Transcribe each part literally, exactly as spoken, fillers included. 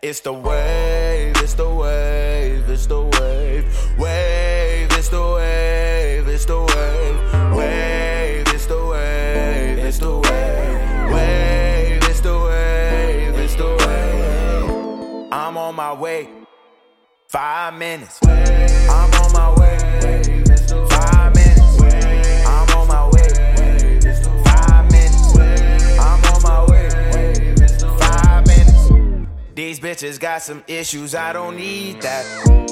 It's the wave, it's the wave, it's the wave. Wave, it's the wave, it's the wave. Wave, it's the wave, it's the wave. Wave, it's the wave, it's the wave. I'm on my way. Five minutes. I'm on my way. Five minutes. I'm on my way. Five minutes. I'm on my way. Five minutes. These bitches got some issues, I don't need that.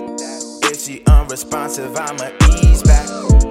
If she unresponsive, I'ma ease back.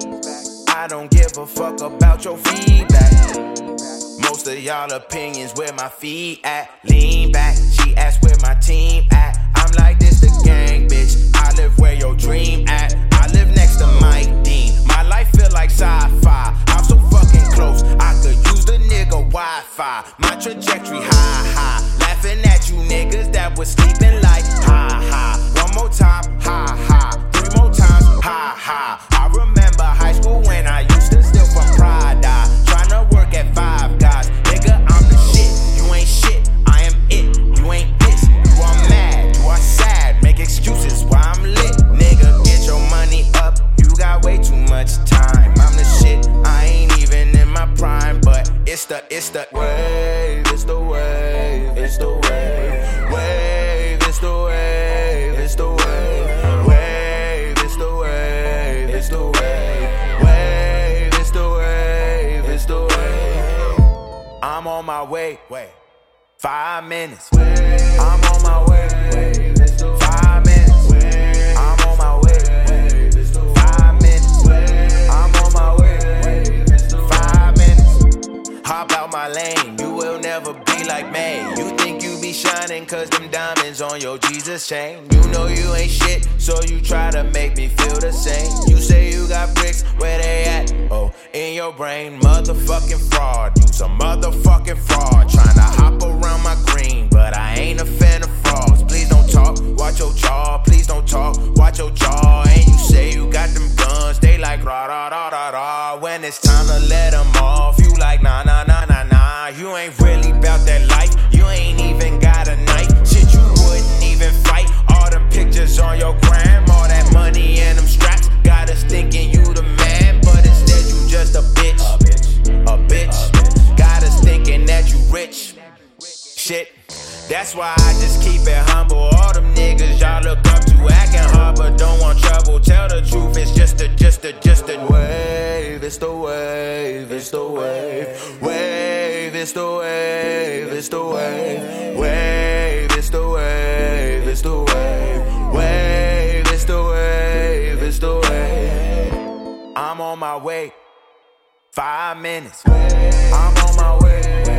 I don't give a fuck about your feedback. Most of y'all opinions where my feet at. Lean back, she asked where my team at. I'm like, this the gang, bitch. I live where your dream at. I live next to Mike Dean. My life feel like sci-fi. I'm so fucking close, I could use the nigga Wi-Fi. My trajectory high, high. Laughing at you niggas that was sleeping like ha, ha. One more time, ha, ha. Three more times, ha, ha. I remember high school when I used to steal from Prada. Tryna work at Five Guys. Nigga, I'm the shit. You ain't shit, I am it. You ain't this, you are mad. You are sad, make excuses why I'm lit. Nigga, get your money up. You got way too much time. I'm the shit, I ain't even in my prime. But it's the, it's the wave, it's the wave, it's the wave. Wave, it's the wave, it's the wave. Wave, it's the wave, it's the wave. Wave, it's the wave, it's the wave. I'm on my way, wait. Five minutes. I'm on my way. Five minutes. I'm on my way. Five minutes. I'm on my way. Five minutes. Hop out my lane. You will never be like me. You think you be shining cause them diamonds on your Jesus chain. You know you ain't shit, so you try to make me feel the same. You say you got bricks, where they at? Oh, in your brain, motherfucking fraud. You's a motherfucking fraud. Tryna hop around my green, but I ain't a fan of frauds. Please don't talk, watch your jaw. Please don't talk, watch your jaw. And you say you got them guns, they like rah rah rah rah rah. When it's time to let them off, you like nah nah nah nah nah. You ain't really bout that life, you ain't even got a knife. Shit, you wouldn't even fight. All them pictures on your gram, all that money and them straps got us thinking you the man, but instead you just a bitch, a bitch, a bitch. Got us thinking that you rich. Shit, that's why I just keep it humble. All them niggas y'all look up to acting hard but don't want trouble. Tell the truth, it's just a, just a, just a wave. It's the wave, it's the wave. Wave, it's the wave, it's the wave. Wave, it's the wave, it's the wave. Wave, it's the wave, it's the wave. I'm on my way. Five minutes. I'm on my way.